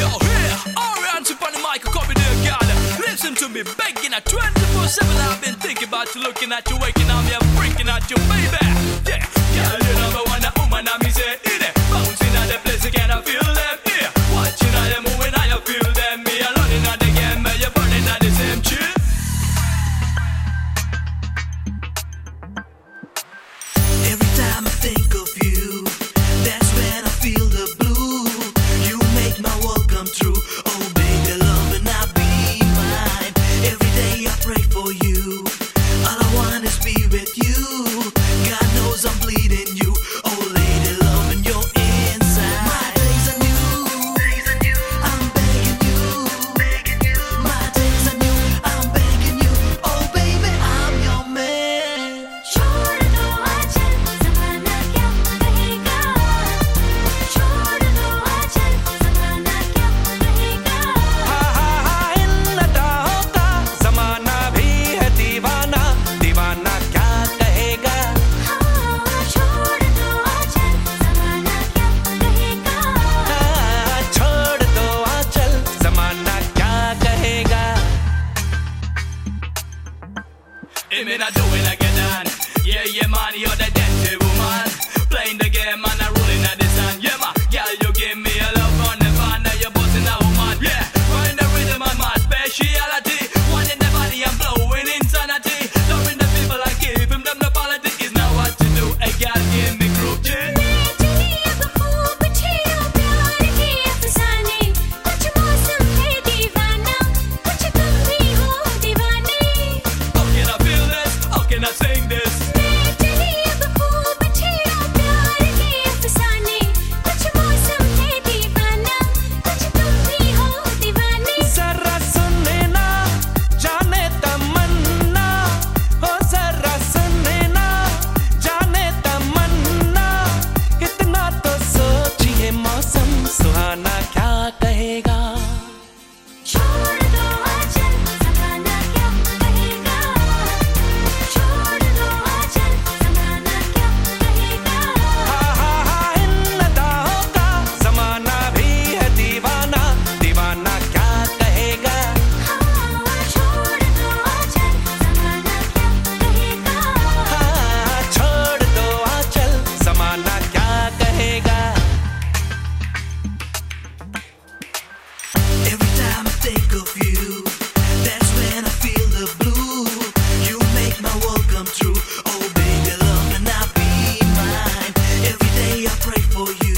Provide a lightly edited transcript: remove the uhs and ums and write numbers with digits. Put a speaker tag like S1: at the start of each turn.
S1: here, orange upon the mic, copy the girl. Listen to me begging at 24/7. I've been thinking about you, looking at you, waking on me, I'm freaking at you, baby. Yeah, girl, you number one, a woman, I'm say it. Bouncing at the place again, I feel them here. Watching how they moving, I feel them. Me alone in the game, but you're burning at the same chill.
S2: Every time I think of you, that's when I feel the blue. You make my world come true. Oh baby, love and I'll be mine. Every day I pray for you. All I want is be with you. God knows I'm bleeding you. Oh lady, love and you're inside. My days are new. I'm begging you. My days are new. I'm begging you. Oh baby, I'm your man.
S3: छोड़ दो आंचल ज़माना क्या कहेगा छोड़ दो आंचल ज़माना क्या कहेगा
S4: इन अदाओं का ज़माना भी है दीवाना, दीवाना क्या कहेगा।
S3: छोड़ दो आंचल ज़माना क्या कहेगा
S4: छोड़ दो आंचल ज़माना क्या कहेगा।
S1: It may not do it like you done. Yeah, yeah, man, you're the dirty woman. Playing the game, man, I'm ruling at the sun. Yeah, man, girl, you give me a love on the fan. Now you're bossing a woman. Yeah, find the rhythm and my speciality. One in the body, I'm blowing insanity. Loving the people, I give him them the quality. Is now what to do. Hey, girl, give me group, yeah.
S3: चली अब खूब छेड़ो प्यार के अफसाने कुछ मौसम है दीवाना कुछ तुम भी हो दीवाने
S1: How can I feel this? How can I sing this?
S3: चली अब खूब छेड़ो प्यार के अफसाने कुछ मौसम है दीवाना कुछ तुम भी हो दीवाने
S4: जरा सुनने ना जाने तमन्ना हो, जरा सुनने ना जाने तमन्ना। इतना तो सोचिए मौसम सुहाना क्या कहेगा।
S3: छोड़ दो आंचल ज़माना क्या कहेगा छोड़ दो आंचल ज़माना क्या कहेगा
S4: इन अदाओं का ज़माना भी है दीवाना, दीवाना क्या कहेगा।
S3: छोड़ दो आंचल ज़माना क्या कहेगा
S4: छोड़ दो आंचल ज़माना क्या कहेगा।
S2: Every time I think of you, that's when I feel the blue. You make my world come true. Oh baby, love and I'll be mine. Every day I pray for you.